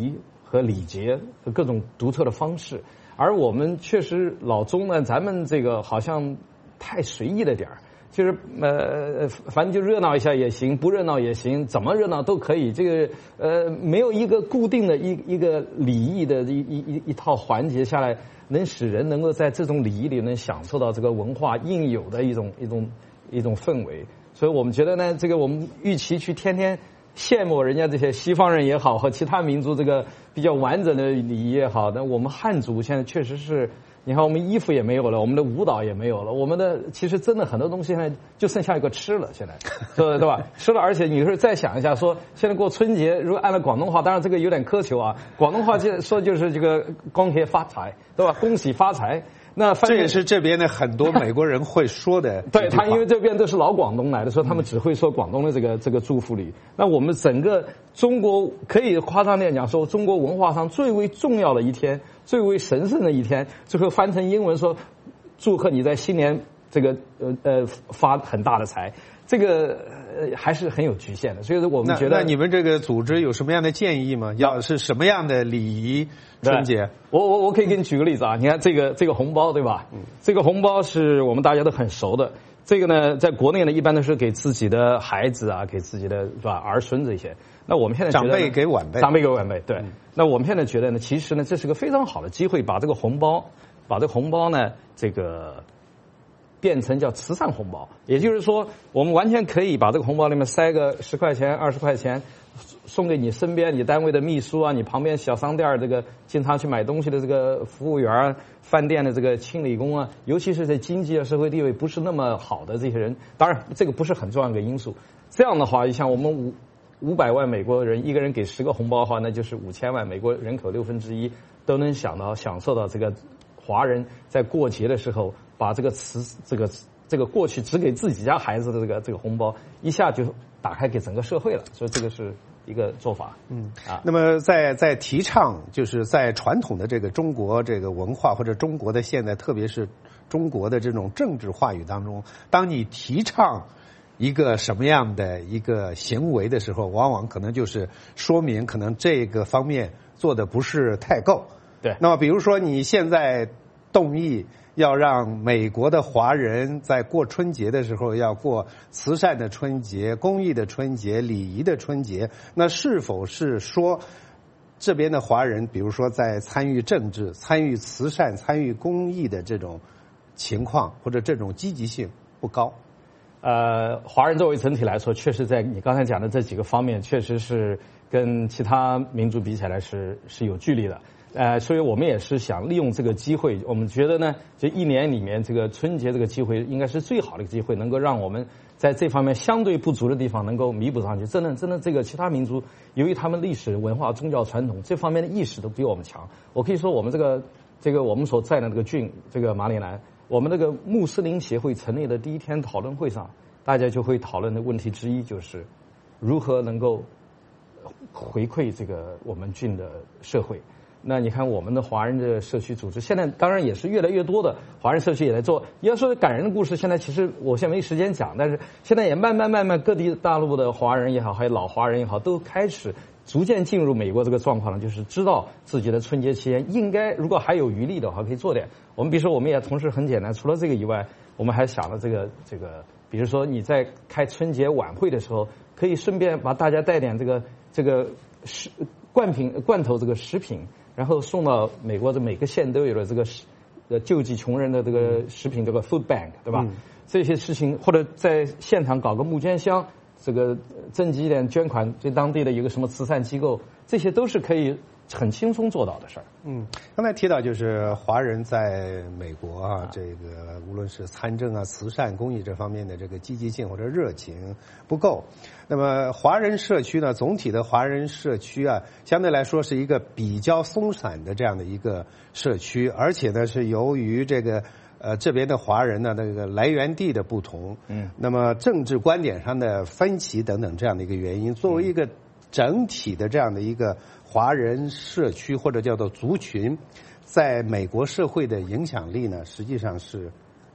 和礼节和各种独特的方式。而我们确实老中呢，咱们这个好像太随意了点儿，就是反正就热闹一下也行，不热闹也行，怎么热闹都可以。这个没有一个固定的一个礼仪的一套环节下来，能使人能够在这种礼仪里能享受到这个文化应有的一种氛围。所以我们觉得呢，这个我们与其去天天羡慕人家这些西方人也好和其他民族这个比较完整的礼仪也好，那我们汉族现在确实是，你看我们衣服也没有了，我们的舞蹈也没有了，我们的其实真的很多东西现在就剩下一个吃了，现在对吧？吃了，而且你是再想一下，说现在过春节，如果按照广东话，当然这个有点苛求啊，广东话说就是这个恭喜发财，对吧？恭喜发财。那这也是这边的很多美国人会说的。 对，他因为这边都是老广东来的，所以他们只会说广东的这个祝福语。那我们整个中国可以夸张点讲说，中国文化上最为重要的一天，最为神圣的一天，最后翻成英文说，祝贺你在新年这个发很大的财。这个还是很有局限的，所以说我们觉得， 那你们这个组织有什么样的建议吗？要是什么样的礼仪春节？ 我可以给你举个例子啊，你看这个红包对吧？这个红包是我们大家都很熟的。这个呢，在国内呢，一般都是给自己的孩子啊，给自己的是吧儿孙这些。那我们现在觉得长辈给晚辈， 长辈给晚辈，对。那我们现在觉得呢，其实呢，这是个非常好的机会，把这个红包呢，这个变成叫慈善红包，也就是说，我们完全可以把这个红包里面塞个10块钱、20块钱，送给你身边你单位的秘书啊，你旁边小商店这个经常去买东西的这个服务员、饭店的这个清理工啊，尤其是在经济啊社会地位不是那么好的这些人，当然这个不是很重要的一个因素。这样的话，像我们500万美国人，一个人给10个红包的话，那就是5000万，美国人口1/6都能享受到这个华人在过节的时候。把这个过去只给自己家孩子的这个红包，一下就打开给整个社会了，所以这个是一个做法。 那么在提倡，就是在传统的这个中国这个文化或者中国的现在，特别是中国的这种政治话语当中，当你提倡一个什么样的一个行为的时候，往往可能就是说明可能这个方面做的不是太够。 对。 那么比如说你现在动议要让美国的华人在过春节的时候要过慈善的春节、公益的春节、礼仪的春节，那是否是说这边的华人，比如说在参与政治、参与慈善、参与公益的这种情况或者这种积极性不高？ 华人作为整体来说，确实在你刚才讲的这几个方面，确实是跟其他民族比起来是有距离的。所以我们也是想利用这个机会，我们觉得呢，这一年里面这个春节这个机会应该是最好的一个机会，能够让我们在这方面相对不足的地方能够弥补上去。真的这个其他民族由于他们历史文化宗教传统这方面的意识都比我们强。我可以说我们这个我们所在的这个郡，这个马里兰，我们这个穆斯林协会成立的第一天讨论会上，大家就会讨论的问题之一就是如何能够回馈这个我们郡的社会。那你看我们的华人的社区组织，现在当然也是越来越多的华人社区也在做。要说感人的故事，现在其实我现在没时间讲，但是现在也慢慢各地大陆的华人也好，还有老华人也好，都开始逐渐进入美国这个状况了，就是知道自己的春节期间应该如果还有余力的话，可以做点。我们比如说我们也同时很简单，除了这个以外，我们还想了这个，比如说你在开春节晚会的时候，可以顺便把大家带点这个罐头这个食品。然后送到美国的每个县都有了这个救济穷人的这个食品，这个 food bank， 对吧？这些事情或者在现场搞个募捐箱，这个征集一点捐款，对当地的一个什么慈善机构，这些都是可以很轻松做到的事儿。 刚才提到就是华人在美国啊，这个无论是参政啊、慈善、公益这方面的这个积极性或者热情不够。那么华人社区呢，总体的华人社区啊，相对来说是一个比较松散的这样的一个社区，而且呢是由于这个这边的华人呢那个来源地的不同，那么政治观点上的分歧等等这样的一个原因，作为一个整体的这样的一个华人社区或者叫做族群，在美国社会的影响力呢，实际上是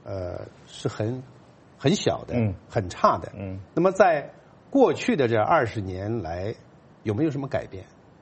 很小的，很差的。 嗯， 那么在过去的这20年来，有没有什么改变？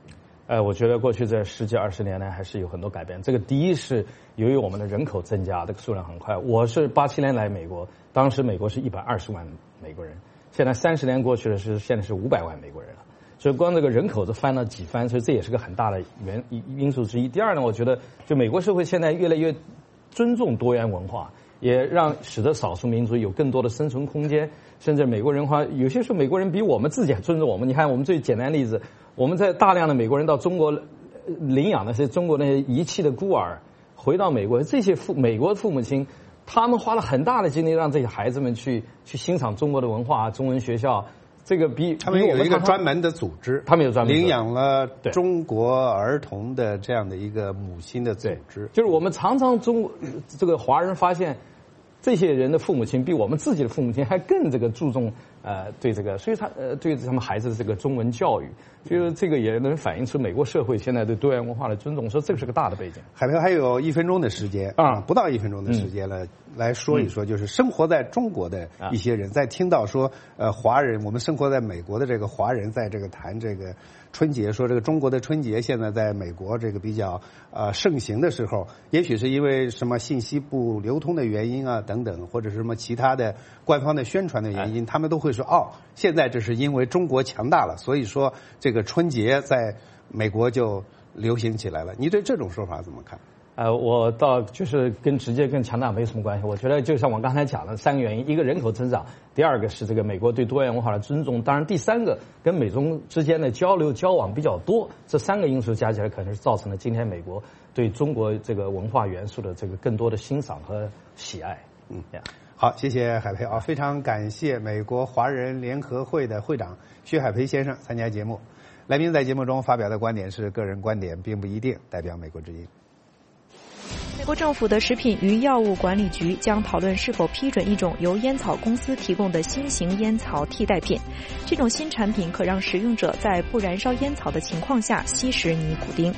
我觉得过去这10几20年来还是有很多改变。这个第一是由于我们的人口增加，这个数量很快。我是87年来美国，当时美国是120万美国人，现在30年过去了，现在是500万美国人了。所以光这个人口都翻了几番，所以这也是个很大的因素之一。第二呢，我觉得就美国社会现在越来越尊重多元文化，也使得少数民族有更多的生存空间。甚至美国人有些时候美国人比我们自己还尊重我们。你看我们最简单的例子，我们在大量的美国人到中国领养那些中国那些遗弃的孤儿回到美国，这些美国父母亲他们花了很大的精力让这些孩子们去欣赏中国的文化、中文学校。这个他们有一个专门的组织， 他们有专门领养了中国儿童的这样的一个母亲的组织。 就是我们常常这个华人发现，这些人的父母亲比我们自己的父母亲还更这个注重对这个，所以对他们孩子的这个中文教育，就是这个也能反映出美国社会现在对多元文化的尊重，说这个是个大的背景。 海平还有1分钟的时间不到1分钟的时间了，来说一说，就是生活在中国的一些人，在听到说华人，我们生活在美国的这个华人，在这个谈这个春节，说这个中国的春节现在在美国这个比较盛行的时候，也许是因为什么信息不流通的原因啊等等，或者是什么其他的官方的宣传的原因，他们都会说现在这是因为中国强大了，所以说这个春节在美国就流行起来了。你对这种说法怎么看？ 我倒就是直接跟强大没什么关系。我觉得就像我刚才讲的3个原因，一个人口增长，第二个是这个美国对多元文化的尊重，当然第3个跟美中之间的交流交往比较多，这3个因素加起来可能是造成了今天美国对中国这个文化元素的这个更多的欣赏和喜爱。 好，谢谢海培非常感谢美国华人联合会的会长薛海培先生参加节目。来宾在节目中发表的观点是个人观点，并不一定代表美国之音。 美国政府的食品与药物管理局将讨论是否批准一种由烟草公司提供的新型烟草替代品。这种新产品可让使用者在不燃烧烟草的情况下吸食尼古丁。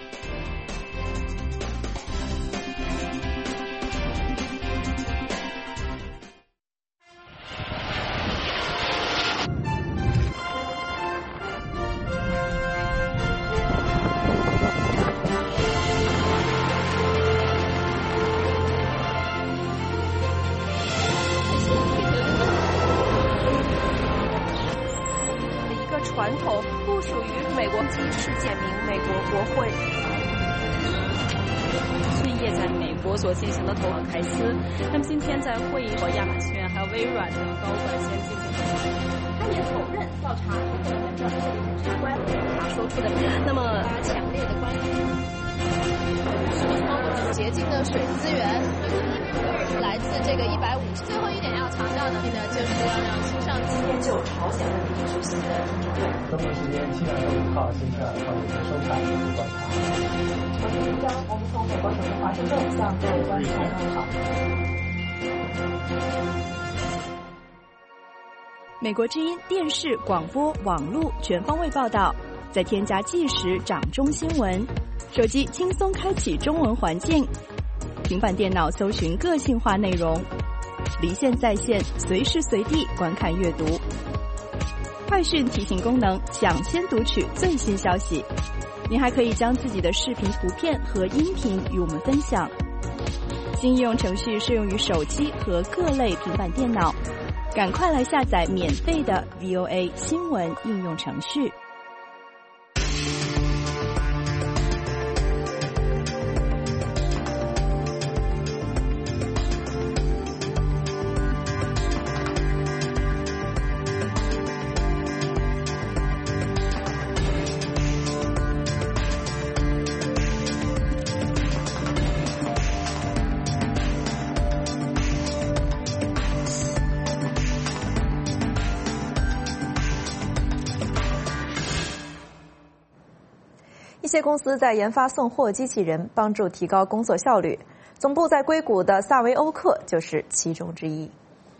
传统不属于美国及世界名美国国会。 春夜在美国所进行的投票开司，那么今天在会议和亚马逊还有微软的高管先进行他也否认调查和人的相关他说出的，那么他强烈的关注。 洁净的水资源来自这个150。最后一点要强调的呢，就是要让新上今天就朝鲜问题举行的听证会。 中国时间7月1号星期2到美国收看观察。 朝鲜中央，我们从美国首都华盛顿向各位观众问好。 美国之音电视、广播、网络全方位报道，再添加即时掌中新闻。手机轻松开启中文环境，平板电脑搜寻个性化内容，离线在线，随时随地观看阅读。快讯提醒功能，抢先读取最新消息。您还可以将自己的视频、图片和音频与我们分享。新应用程序适用于手机和各类平板电脑，赶快来下载免费的 VOA 新闻应用程序。 一些公司在研发送货机器人，帮助提高工作效率。总部在硅谷的萨维欧克就是其中之一。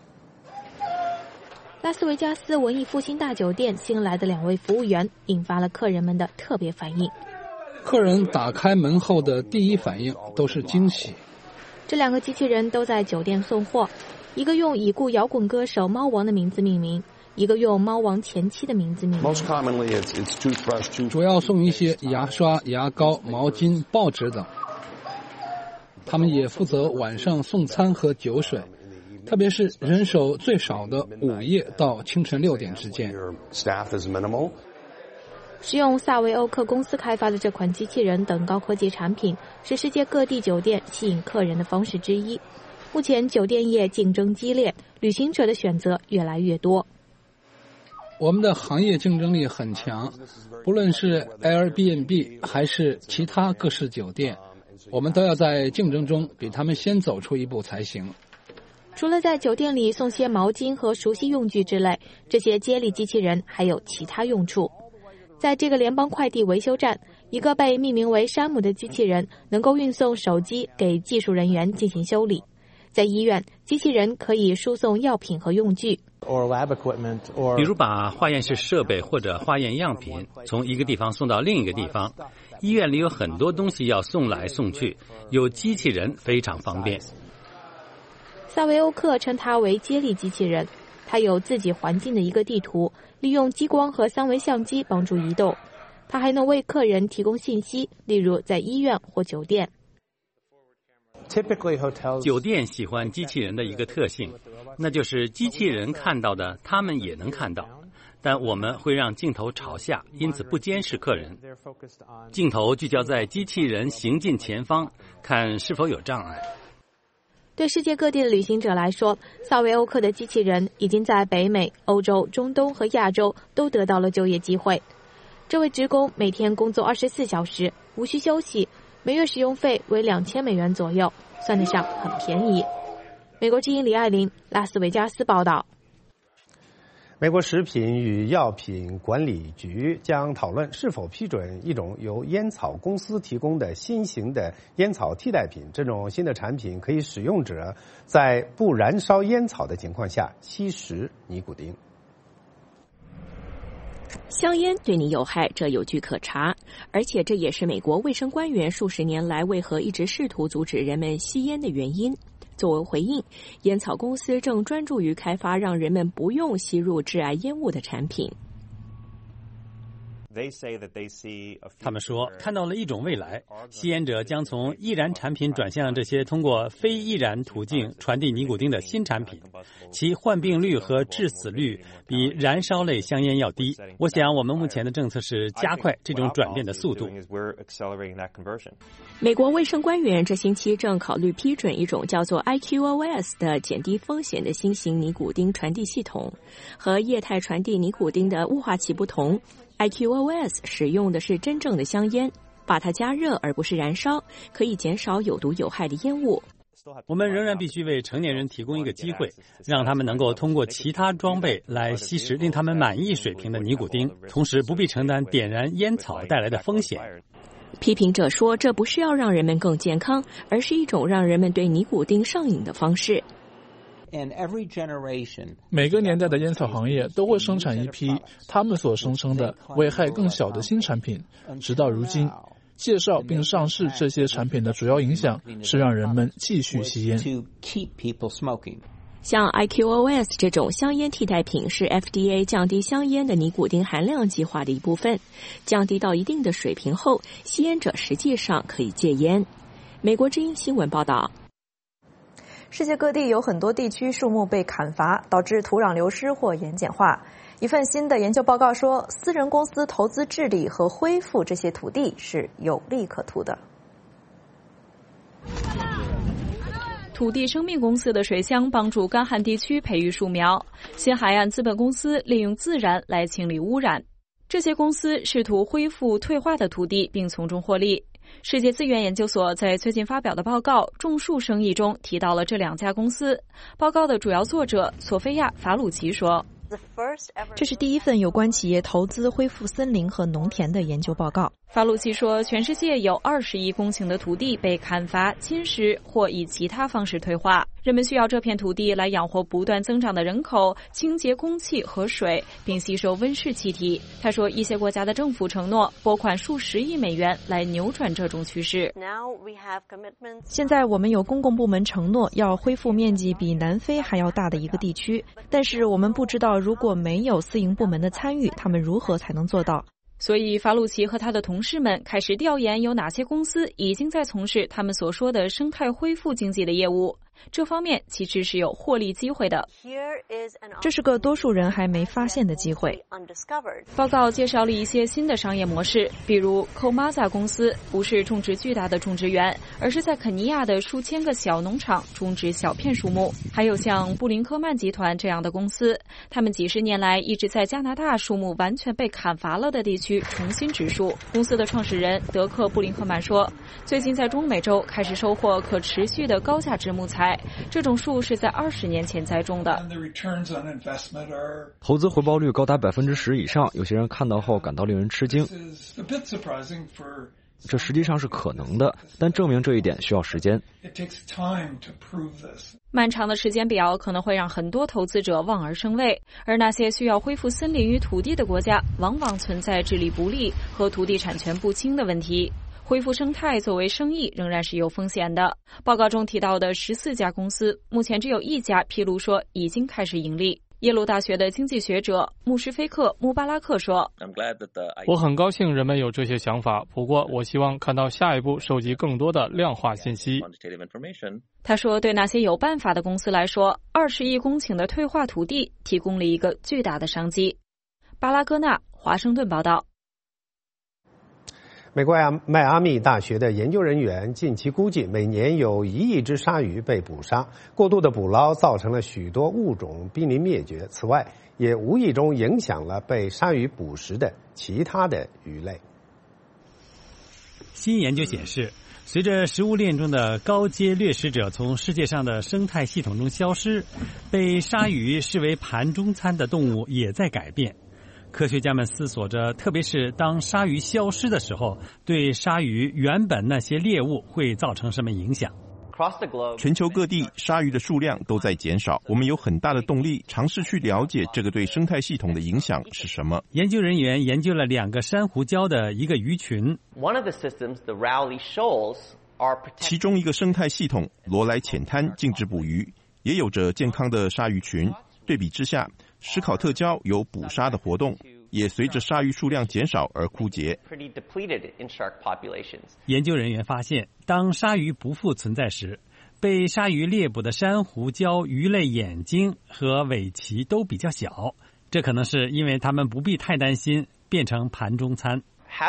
拉斯维加斯文艺复兴大酒店新来的2位服务员引发了客人们的特别反应。 客人打开门后的第一反应都是惊喜。 这2个机器人都在酒店送货，一个用已故摇滚歌手猫王的名字命名， 一个用猫王前妻的名字命名。 主要送一些牙刷、牙膏、毛巾、报纸等。他们也负责晚上送餐和酒水，特别是人手最少的午夜到清晨6点之间。 使用萨维欧克公司开发的这款机器人等高科技产品，是世界各地酒店吸引客人的方式之一。目前酒店业竞争激烈，旅行者的选择越来越多。 我们的行业竞争力很强，不论是 Airbnb 还是其他各式酒店，我们都要在竞争中比他们先走出一步才行。 除了在酒店里送些毛巾和熟悉用具之类，这些接力机器人还有其他用处。在这个联邦快递维修站，一个被命名为山姆的机器人能够运送手机给技术人员进行修理。在医院，机器人可以输送药品和用具， 比如把化验室设备或者化验样品从一个地方送到另一个地方。医院里有很多东西要送来送去，有机器人非常方便。 萨维欧克称它为接力机器人，它有自己环境的一个地图，利用激光和三维相机帮助移动。它还能为客人提供信息，例如在医院或酒店。 酒店喜欢机器人的一个特性，那就是机器人看到的他们也能看到，但我们会让镜头朝下，因此不监视客人。镜头聚焦在机器人行进前方，看是否有障碍。 对世界各地的旅行者来说，萨维欧克的机器人已经在北美、欧洲、中东和亚洲都得到了就业机会。这位职工每天工作24小时，无需休息，每月使用费为$2000左右，算得上很便宜。美国之音李爱玲，拉斯维加斯报道。 美国食品与药品管理局将讨论是否批准一种由烟草公司提供的新型的烟草替代品。这种新的产品可以使用者在不燃烧烟草的情况下吸食尼古丁。 香烟对你有害，这有据可查，而且这也是美国卫生官员数十年来为何一直试图阻止人们吸烟的原因。作为回应，烟草公司正专注于开发让人们不用吸入致癌烟雾的产品。 他们说看到了一种未来，吸烟者将从易燃产品转向这些通过非易燃途径传递尼古丁的新产品，其患病率和致死率比燃烧类香烟要低。我想我们目前的政策是加快这种转变的速度。 美国卫生官员这星期正考虑批准一种叫做 IQOS 的减低风险的新型尼古丁传递系统。和液态传递尼古丁的雾化器不同， IQOS 使用的是真正的香烟，把它加热而不是燃烧，可以减少有毒有害的烟雾。 我们仍然必须为成年人提供一个机会，让他们能够通过其他装备来吸食令他们满意水平的尼古丁，同时不必承担点燃烟草带来的风险。 批评者说，这不是要让人们更健康，而是一种让人们对尼古丁上瘾的方式。 每个年代的烟草行业都会生产一批他们所声称的危害更小的新产品，直到如今，介绍并上市这些产品的主要影响是让人们继续吸烟。 像 IQOS 这种香烟替代品是 FDA 降低香烟的尼古丁含量计划的一部分，降低到一定的水平后，吸烟者实际上可以戒烟。美国之音新闻报道。 世界各地有很多地区树木被砍伐，导致土壤流失或盐碱化。一份新的研究报告说，私人公司投资治理和恢复这些土地是有利可图的。 土地生命公司的水箱帮助干旱地区培育树苗，新海岸资本公司利用自然来清理污染。这些公司试图恢复退化的土地并从中获利。世界资源研究所在最近发表的报告《种树生意》中提到了这两家公司。报告的主要作者索菲亚·法鲁奇说， 这是第一份有关企业投资恢复森林和农田的研究报告。 法鲁奇说，全世界有20亿公顷的土地被砍伐、侵蚀或以其他方式退化。 人们需要这片土地来养活不断增长的人口，清洁空气和水，并吸收温室气体。他说，一些国家的政府承诺拨款数十亿美元来扭转这种趋势。 现在我们有公共部门承诺要恢复面积比南非还要大的一个地区，但是我们不知道如果没有私营部门的参与，他们如何才能做到。 所以法鲁奇和他的同事们开始调研有哪些公司已经在从事他们所说的生态恢复经济的业务。这方面其实是有获利机会的。 这是个多数人还没发现的机会。 报告介绍了一些新的商业模式，比如 Komaza 公司不是种植巨大的种植园，而是在肯尼亚的数千个小农场种植小片树木。还有像布林科曼集团这样的公司，他们几十年来一直在加拿大树木完全被砍伐了的地区重新植树。公司的创始人德克·布林克曼说，最近在中美洲开始收获可持续的高价值木材，这种树是在20年前栽种的。 投资回报率高达10%以上，有些人看到后感到令人吃惊。这实际上是可能的，但证明这一点需要时间。 漫长的时间表可能会让很多投资者望而生畏，而那些需要恢复森林与土地的国家，往往存在治理不力和土地产权不清的问题。恢复生态作为生意仍然是有风险的。报告中提到的14家公司，目前只有1家披露说已经开始盈利。耶鲁大学的经济学者穆什菲克·穆巴拉克说， 我很高兴人们有这些想法，不过我希望看到下一步收集更多的量化信息。 他说，对那些有办法的公司来说，20亿公顷的退化土地提供了一个巨大的商机。巴拉戈纳，华盛顿报道。 美国迈阿密大学的研究人员近期估计，每年有1亿只鲨鱼被捕杀，过度的捕捞造成了许多物种濒临灭绝。此外，也无意中影响了被鲨鱼捕食的其他的鱼类。 新研究显示，随着食物链中的高阶掠食者从世界上的生态系统中消失，被鲨鱼视为盘中餐的动物也在改变。科学家们思索着，特别是当鲨鱼消失的时候，对鲨鱼原本那些猎物会造成什么影响。 全球各地鲨鱼的数量都在减少，我们有很大的动力尝试去了解这个对生态系统的影响是什么。 研究人员研究了2个珊瑚礁的一个鱼群， 其中一个生态系统罗莱浅滩禁止捕鱼，也有着健康的鲨鱼群。对比之下，史考特礁有捕杀的活动，也随着鲨鱼数量减少而枯竭。 研究人员发现，当鲨鱼不复存在时，被鲨鱼猎捕的珊瑚礁鱼类眼睛和尾鳍都比较小，这可能是因为它们不必太担心变成盘中餐。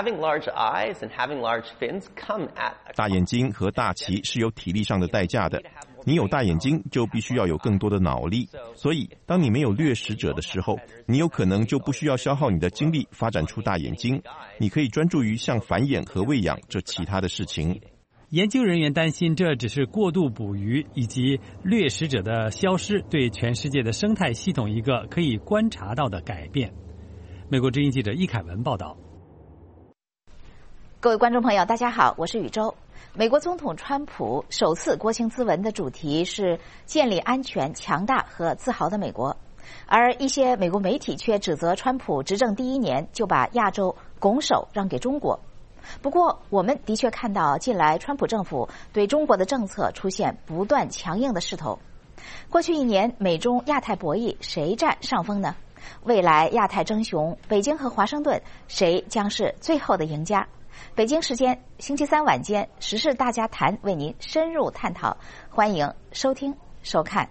大眼睛和大鳍是有体力上的代价的，你有大眼睛就必须要有更多的脑力，所以当你没有掠食者的时候，你有可能就不需要消耗你的精力发展出大眼睛，你可以专注于像繁衍和喂养这其他的事情。 研究人员担心这只是过度捕鱼以及掠食者的消失对全世界的生态系统一个可以观察到的改变。美国之音记者易凯文报道。 各位观众朋友，大家好，我是宇宙。美国总统川普首次国情咨文的主题是建立安全、强大和自豪的美国，而一些美国媒体却指责川普执政第1年就把亚洲拱手让给中国。不过，我们的确看到近来川普政府对中国的政策出现不断强硬的势头。过去1年，美中亚太博弈谁占上风呢？未来亚太争雄，北京和华盛顿谁将是最后的赢家？北京时间星期3晚间，时事大家谈为您深入探讨，欢迎收听收看。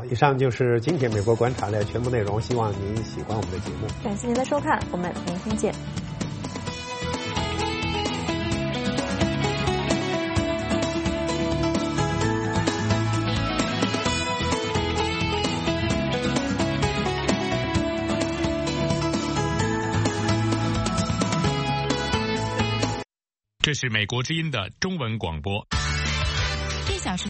以上就是今天美国观察的全部内容，希望您喜欢我们的节目。 感谢您的收看，我们明天见。 这是美国之音的中文广播。1小时。